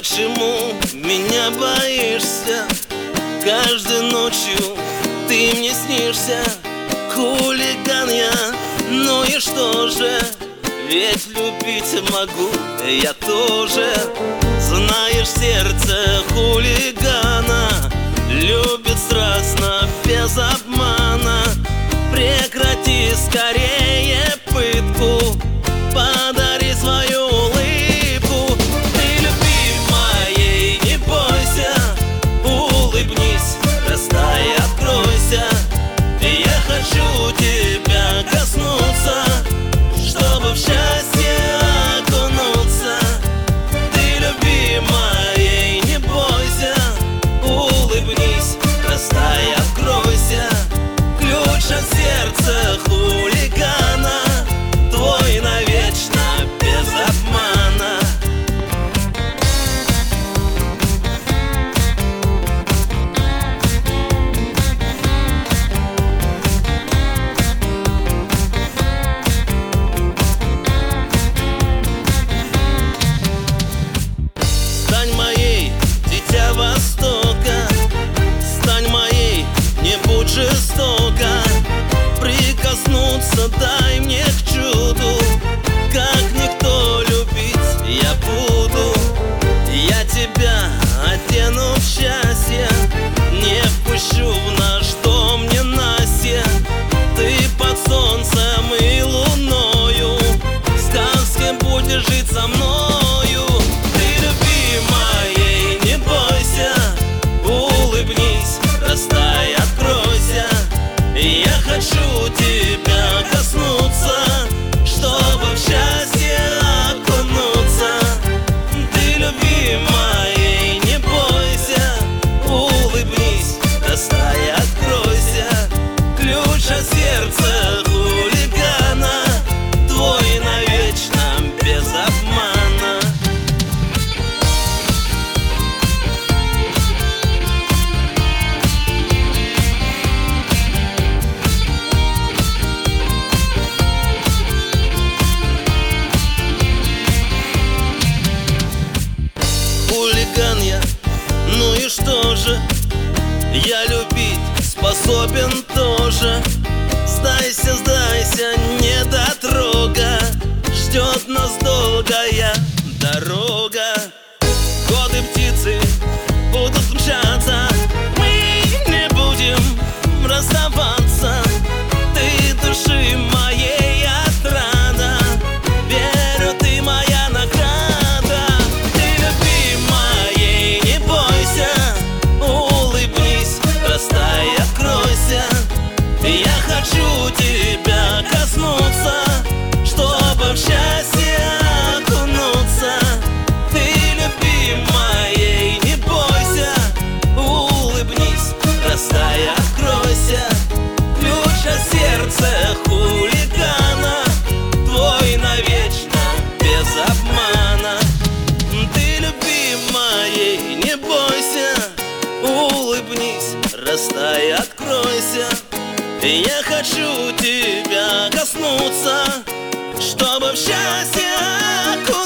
почему меня боишься? Каждой ночью ты мне снишься. Хулиган я, ну и что же? Ведь любить могу я тоже. Знаешь, сердце хулигана любит страстно, без обмана. Прекрати скорее пытку, подари свою улыбку. Ты люби моей, не бойся, улыбнись, растай, откройся. Я хочу тебя коснуться, чтобы в счастье окунуться. Ты люби моей, не бойся, улыбнись, растай, откройся. Ключ от сердца хулигана твой навечно, без обмана. Стань моей, дитя Востока, стань моей, не будь жестока. Прикоснуться дай мне к чуду, как никто любить я буду. Я тебя одену в счастье, не впущу в наш дом ненастье. Ты под солнцем и луною в сказке будешь жить со мною. Ты люби моей, не бойся, улыбнись, растай, откройся. Я хочу тебя коснуться, чтобы в счастье окунуться. Ты люби моей, не бойся, улыбнись, растай, откройся. Ключ от сердца хулигана твой навечно, без обмана. Хулиган я, ну и что же? Я любить способен тоже. Сдайся, сдайся, недотрога, ждет нас долгая дорога. Годы птицы будут мчаться, мы не будем расставаться. Ты души моей отрада, верю, ты моя награда. Ты люби моей, не бойся, улыбнись, растай, откройся. Я хочу тебя коснуться, чтобы в счастье окунуться. Ты люби моей, не бойся, улыбнись, растай, откройся. Ключ от сердца хулигана твой навечно, без обмана. Ты люби моей, не бойся, улыбнись, растай, откройся. Я хочу тебя коснуться, чтобы в счастье окунуться.